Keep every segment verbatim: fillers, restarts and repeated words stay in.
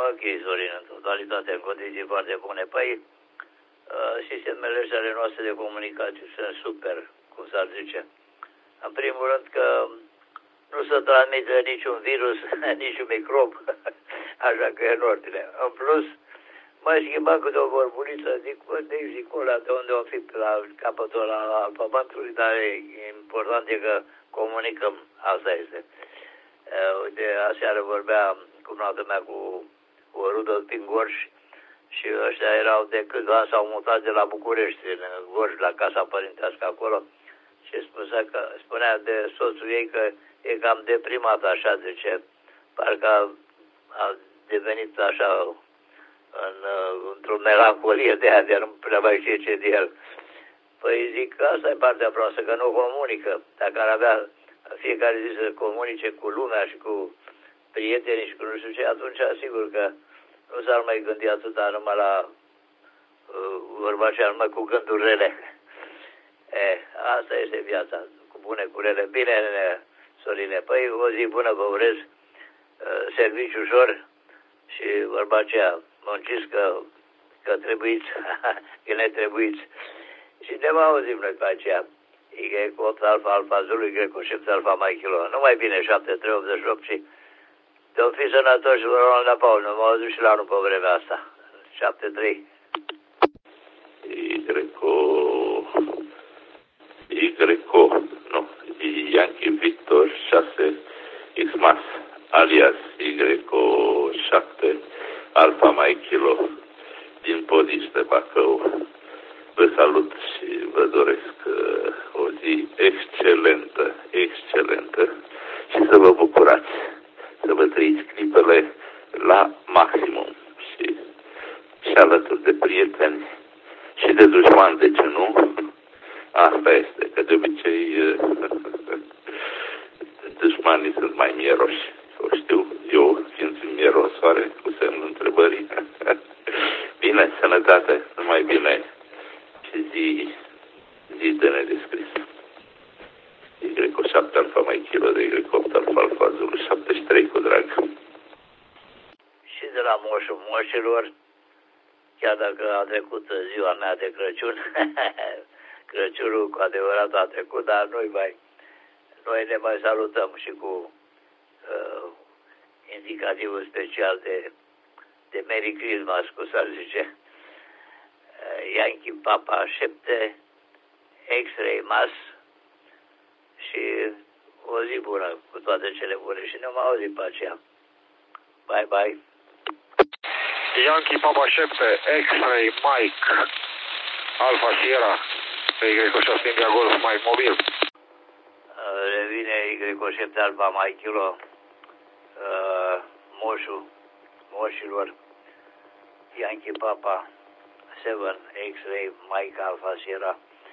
Ok, Sorin, în totalitate, în condiții foarte bune. Păi, sistemele și ale noastre de comunicație sunt super, cum s-ar zice. În primul rând că nu se transmite niciun virus, niciun microb, așa că e în ordine. În plus, mai schimba câte o vorbuliță, zic, zic, zic, de unde o fi la capătul al pământului, dar e important e că comunicăm, asta este. Uite, aseară vorbea cu noaptea mea cu o rudă din Gorj și ăștia erau de câțiva ani, s-au mutat de la București, în Gorj, la casa părintească acolo și spunea, că, spunea de soțul ei că e cam deprimat, așa, zice, parcă a, a devenit așa în, într-o melancolie de aia, de nu prea mai știe ce de el. Păi zic că asta e partea proastă, că nu comunică. Dacă ar avea fiecare zi să comunice cu lumea și cu prietenii și cu nu știu ce, atunci sigur că nu s-ar mai gândi atâta numai la uh, vorba aceea, numai cu gânduri rele. E, asta este viața, cu bune, cu rele. Bine, Sorine, păi o zi bună vă urez, uh, serviciu ușor și vorba aceea, munciți că, că trebuiți, că ne trebuiți. Și ne mai auzim noi pe aceea. Y cu opt alfa alfa Zulu, Y cu șapte alfa mai kilo. Nu mai bine șapte trei optzeci și opt și de-o fi sănătoși, vă rog la Paul, nu mă auzit și la anul pe vremea asta. șapte trei. Y cu... Y cu... Nu. Yankee Victor șase Xmas, alias Y cu șapte alfa mai kilo din Podis de Bacău. Vă salut și vă doresc uh, o zi excelentă, excelentă și să vă bucurați, să vă trăiți clipele la maximum și, și alături de prieteni și de dușmani, de ce nu? Asta este, că de obicei uh, dușmanii sunt mai mieroși, o știu, eu fiind mierosoare cu semnul întrebării. Bine, sănătate, numai bine. Și zi, zi de nedescris. Y cu șapte alfa mai kilo de Y cu opt alfa alfa Zulu șaptezeci și trei cu drag. Și de la moșul moșilor, chiar dacă a trecut ziua mea de Crăciun, Crăciunul cu adevărat a trecut, dar noi mai, noi ne mai salutăm și cu uh, indicativul special de, de Merry Christmas, cum s-ar zice. Yankee Papa șapte, X-Ray Mas și o zi bună cu toate cele bune și ne mai auzim pe aceea. Bye, bye. Yankee Papa șapte, X-Ray Mike, Alpha Sierra, Y cu șase India Golf Mike mobil. Revine Y cu șapte Alpha Mike Kilo, uh, moșul, moșilor, Yankee Papa șapte, X-Ray, Mike, Alpha, Sierra.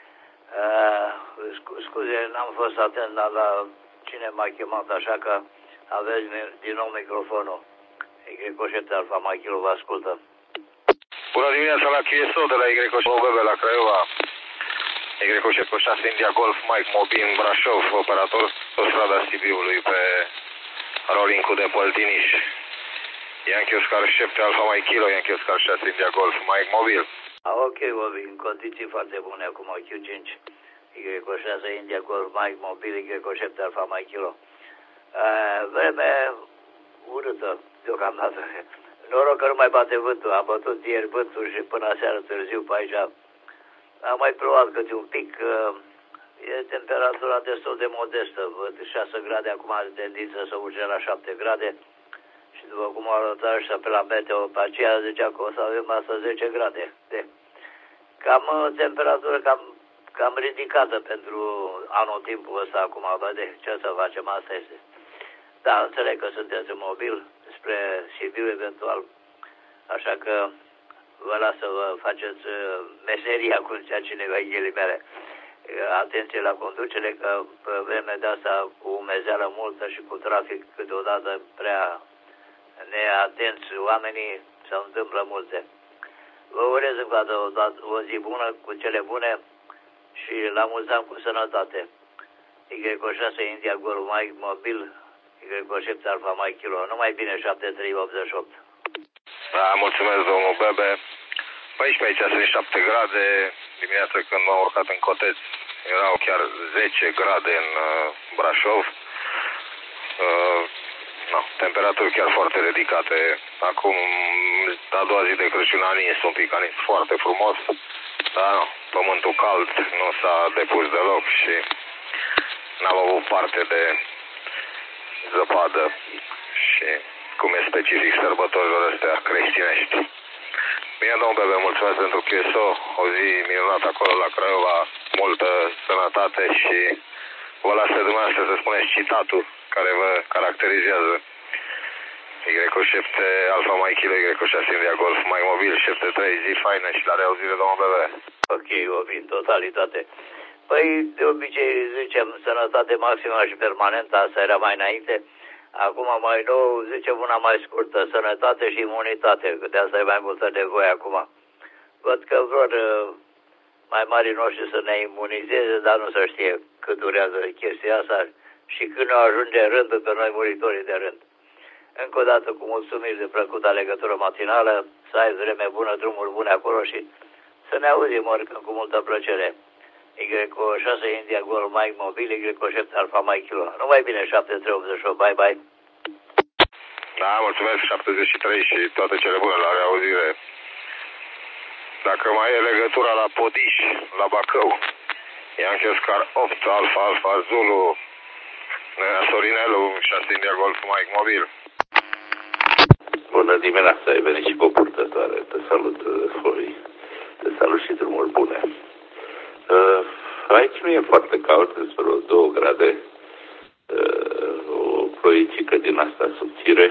Uh, scuze, n-am fost atent la, la cine m-a chemat, așa că aveți din nou microfonul. Y cu șapte, Alpha, Mike, Kilo, vă ascultă. Bună dimineața la Q S O de la Y cu șapte la Craiova. Y cu șase India Golf, Mike, mobil în Brașov, operator pe strada Sibiului pe Rolinku de Păltiniș. Yankee Oscar șapte Alpha Mike Kilo, Yankee Oscar șase India Golf, Mike mobil. Ah, ok, Bobby, în condiții foarte bune acum, Q cinci, Y cu șase India Golf, Mike mobil, Y cu șapte Alpha Mike Kilo. Uh, vreme urâtă, deocamdată. Noroc că nu mai bate vântul, am bătut ieri vântul și până seara târziu pe aici am mai plouat câte un pic. Uh, e temperatura destul de modestă, văd șase grade, acum are tendință să urce la șapte grade. Și după cum au arătat ăștia pe la meteo, pe aceea zicea că o să avem astăzi zece grade. De, cam temperatură cam, cam ridicată pentru anotimpul ăsta acum, de ce să facem, asta este. Da, înțeleg că sunteți în mobil spre Sibiu eventual, așa că vă las să vă faceți meseria, cum zicea cineva în ghilimele. Atenție la conducere, că pe vremea de asta cu umezeală multă și cu trafic câteodată prea neatenți oamenii, se întâmplă multe. Vă urez încă o dată o zi bună, cu cele bune și la mulți ani cu sănătate. Y cu șase India Golf Mike mobil, Y cu șapte Alpha Mike Kilo, numai bine șapte trei optzeci și opt. Da, mulțumesc, domnul Bebe. Păi și pe aici sunt șapte grade. Dimineața când m-am urcat în Coteț erau chiar zece grade în uh, Brașov. Uh, no, temperaturi chiar foarte ridicate. Acum, a doua zi de Crăciun a nins un pic, a nins foarte frumos. Dar no, pământul cald nu s-a depus deloc și n-am avut parte de zăpadă și cum e specific sărbătorilor astea creștinești. Bine, domnul Bebe, mulțumesc pentru Q S O, o zi minunată acolo la Craiova, multă sănătate și vă las pe dumneavoastră să spuneți citatul care vă caracterizează. Y șapte Alfa Mike Kilo, Y șase India Golf Mike Mobil, șapte trei, zi faină și la reauzire, domnul Bebe. Ok, o în totalitate. Păi, de obicei, zicem, sănătate maximă și permanentă, asta era mai înainte. Acum mai nou, zicem una mai scurtă, sănătate și imunitate, că de asta e mai multă nevoie acum. Văd că vor mai mari noștri să ne imunizeze, dar nu se știe cât durează chestia asta și când ajunge rândul pe noi muritorii de rând. Încă o dată cu mulțumiri de plăcută legătură matinală, să ai vreme bună, drumuri bune acolo și să ne auzim oricând cu multă plăcere. Y șase India Golf Mike Mobil, Y șapte Alfa Mike Kilo. Numai bine, șapte trei optzeci și opt, bye bye. Da, mulțumesc, șaptezeci și trei și toate cele bune la reauzire. Dacă mai e legătura la Podiș, la Bacău, Yankee Oscar opt, Alfa, Alfa, Zulu, Sorinelu, șase India Golf Mike Mobil. Bună dimineața, ai venit și cu o purtătoare. Te salut, Flori. Te salut și drumuri bune. Uh, aici nu e foarte cald, sunt vreo două grade. Uh, o ploicică din asta subțire.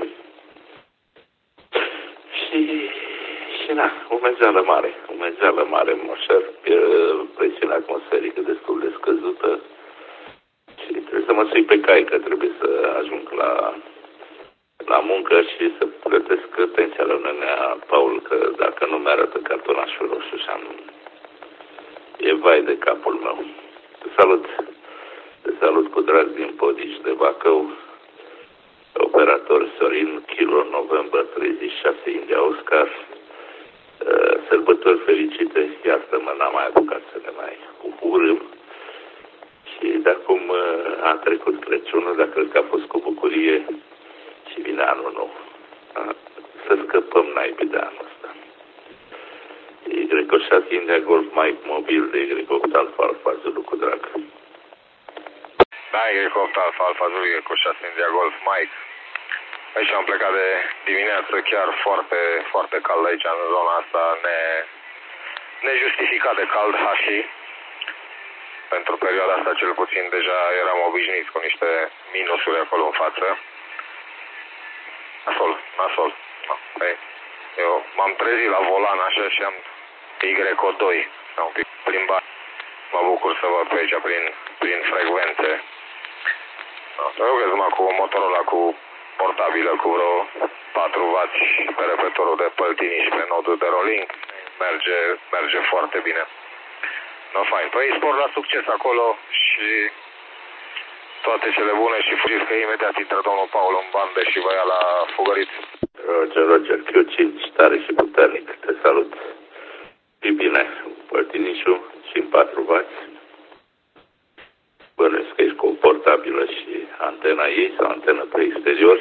Și, și na, umezeală mare. Umezeală mare, mășor, presiunea atmosferică destul de scăzută. Și trebuie să mă sui pe cai, că trebuie să ajung la, la muncă și să plătesc pensia la nenea Paul, că dacă nu mi-arătă cartonașul roșu și am... E vai de capul meu. Te salut. Te salut cu drag din Podiș de Bacău. Operator Sorin, Kilo November treizeci și șase India Oscar. Sărbători fericite. Iartă-mă, n-am mai apucat să ne mai urâm. Și de acum a trecut Crăciunul, dar cred că a fost cu bucurie și vine anul nou. Să scăpăm naibii de anul ăsta. Y șase India Golf Mike Mobil de Y opt Alfa Alfa Zulu cu drag. Da, Y opt Alfa Alfa Zulu, Y șase India Golf Mike. Aici am plecat de dimineață, chiar foarte, foarte cald aici în zona asta, ne, nejustificat de cald, hași. Pentru perioada asta cel puțin deja eram obișnuit cu niște minusuri acolo în față. Nasol, nasol. No, hey. Eu m-am trezit la volan așa și am Y doi, am un pic plimbat. Mă bucur să văd pe aici prin, prin frecvențe. No, să rugez-mă cu motorul ăla cu portabilă cu vreo patru wați pe repetorul de păltini și pe nodul de rolling. Merge, merge foarte bine. No, fain. Păi spor la succes acolo și toate cele bune și fugiți că imediat intră domnul Paul în bandă și vă ia la fugărit. Roger, Roger, Q cinci, tare și puternic. Te salut. E bine, păltinișul și în patru wați. Bănuiesc că ești cu o portabilă și antena ei sau antenă pe exterior.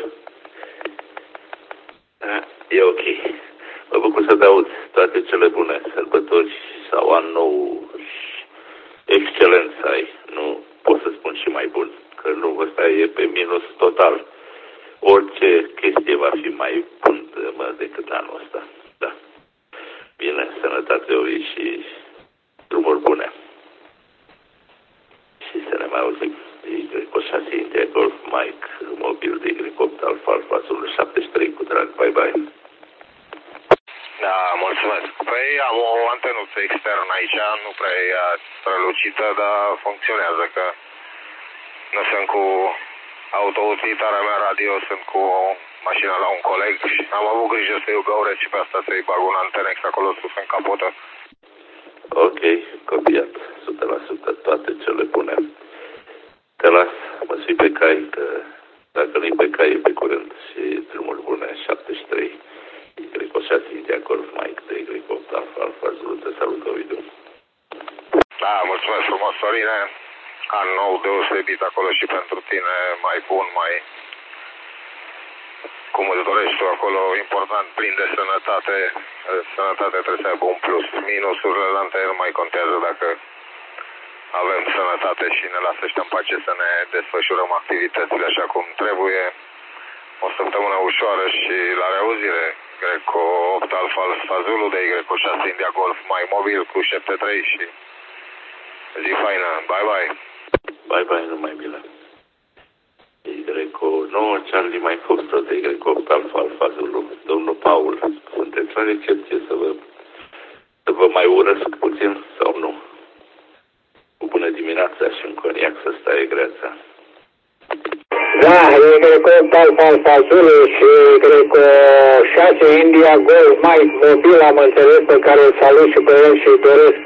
E ok. Mă bucur să te aud. Toate cele bune, sărbători sau an nou, excelent să ai. Nu pot să spun și mai bun, că nu, ăsta e pe minus total. Orice chestie va fi mai bun decât anul ăsta. Da. Bine, sănătate, Ori, și drumuri bune. Și să ne mai auzim. Y șase India Golf Mike Mobil de Y opt Alfa Alfa Zulu șaptezeci și trei cu drag. Bye bye. Da, mulțumesc. Păi am o antenuță externă aici, nu prea e strălucită, dar funcționează, că nu sunt cu autoutilitarea mea radio, sunt cu mașina la un coleg și am avut grijă să-i găuresc și pe asta să-i bag un antenex acolo sus în capotă. Ok, copiat, o sută la sută, toate cele bune. Te las, mă sui pe cai, că dacă nu-i pe cai e pe curând și drumuri bune, șaptezeci și trei. Y mulțumesc frumos, Sorine. An nou deosebit acolo și pentru tine, mai bun, mai... cum îți dorești tu acolo, important, plin de sănătate. Sănătate trebuie să aibă un plus. Minusurile la antene nu mai contează dacă avem sănătate și ne lasă ăștia în pace să ne desfășurăm activitățile așa cum trebuie. O săptămână ușoară și la reauzire. Greco opt Alfa Alfa Zulu de Greco șase India Golf mai mobil cu șapte trei și zi faină. Bye bye. Bye bye, numai bine. Greco nouă Charlie mai Foxtrot de Greco opt Alfa Alfa Zulu. Domnul Paul, sunteți la recepție să vă, să vă mai urăsc puțin sau nu? Cu bună dimineața și un coniac să stai greața. Da, e Greco opt Alfa Alfa Zulu și Greco șase India Golf Mike mobil, am înțeles, pe care îl salut și pe el și îi doresc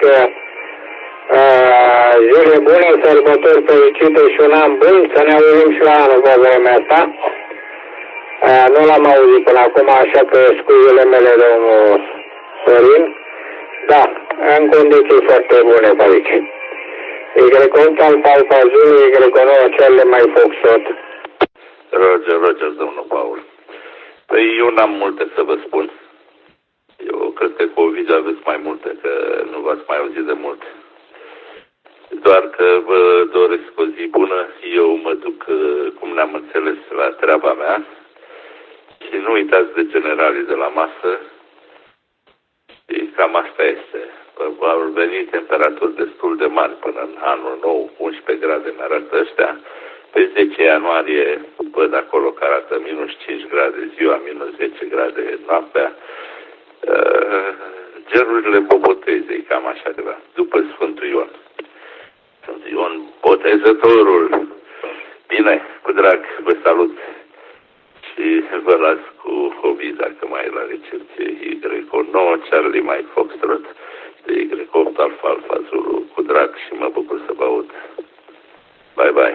uh, zile bune, sărbători fericite și un an bun, să ne auzim și la anul pe vremea asta. Uh, nu l-am auzit până acum, așa că scuzele mele, domnul Sorin. Da, în condiții foarte bune pe aici. E Greco opt Alfa Alfa Zulu, e Greco nouă Charlie mai Foxtrot. Roger, Roger, domnul Paul. Păi eu n-am multe să vă spun. Eu cred că cu Ovidiu aveți mai multe, că nu v-ați mai auzit de mult. Doar că vă doresc o zi bună. Eu mă duc, cum ne-am înțeles, la treaba mea. Și nu uitați de generalii de la masă. Și cam asta este. Vor veni temperaturi destul de mari până în anul nou, unsprezece grade mi arată ăștia. Pe zece ianuarie văd acolo că arată minus cinci grade ziua, minus zece grade noaptea. Uh, gerurile Bobotezei, cam așa ceva, după Sfântul Ion. Sfântul Ion, botezătorul. Bine, cu drag, vă salut și vă las cu Ovid, dacă mai e la recepție. Y nouă Charlie Mike Foxtrot de Y opt Alfa Alfa Zulu, cu drag și mă bucur să vă aud. Bye, bye.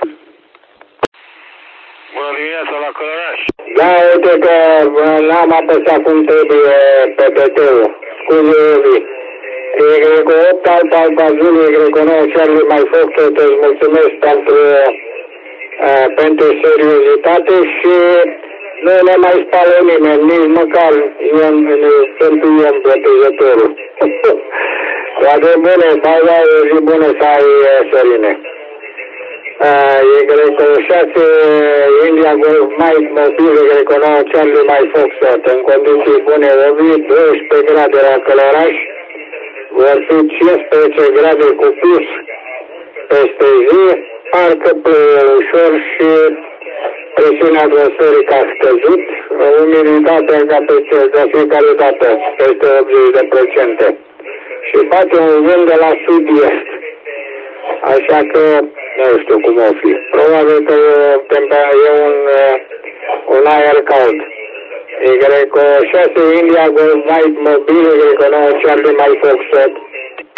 Bună dimineața la Călăraș. Da, uite că n-am apăsat cum trebuie pe P T-ul. Scuze, Ovi. E Greco opt Alfa Alfa Zulu, E Greco nouă Charlie mai Foxtrot, îți mulțumesc pentru, uh, pentru seriozitate și nu ne mai spală nimeni, nici măcar Ion, pentru Ion botezătorul. Toate bune, bye bye, o zi bună să ai, Sorine. Uh, E Greco șase India Golf Mike mobil, E Greco nouă Charlie mai Foxtrot, în condiții bune, Ovi, douăsprezece grade la Călăraș, vor fi cincisprezece grade cu plus peste zi, parcă plouă ușor și presiunea atmosferică a scăzut, umiditatea ca pe fiecare dată peste optzeci de procente și bate un vânt de la sud-est, așa că nu știu cum o fi. Probabil că e un, un aer cald. E Greco șase India Golf Mike mobil, E Greco nouă Charlie mai Foxtrot.